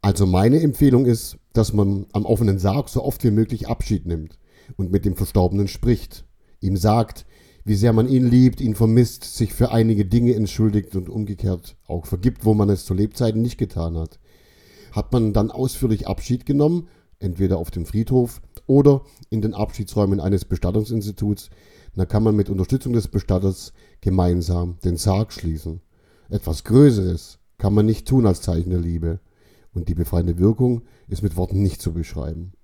Also meine Empfehlung ist, dass man am offenen Sarg so oft wie möglich Abschied nimmt und mit dem Verstorbenen spricht, ihm sagt, wie sehr man ihn liebt, ihn vermisst, sich für einige Dinge entschuldigt und umgekehrt auch vergibt, wo man es zu Lebzeiten nicht getan hat. Hat man dann ausführlich Abschied genommen, entweder auf dem Friedhof oder in den Abschiedsräumen eines Bestattungsinstituts, dann kann man mit Unterstützung des Bestatters gemeinsam den Sarg schließen. Etwas Größeres kann man nicht tun als Zeichen der Liebe. Und die befreiende Wirkung ist mit Worten nicht zu beschreiben.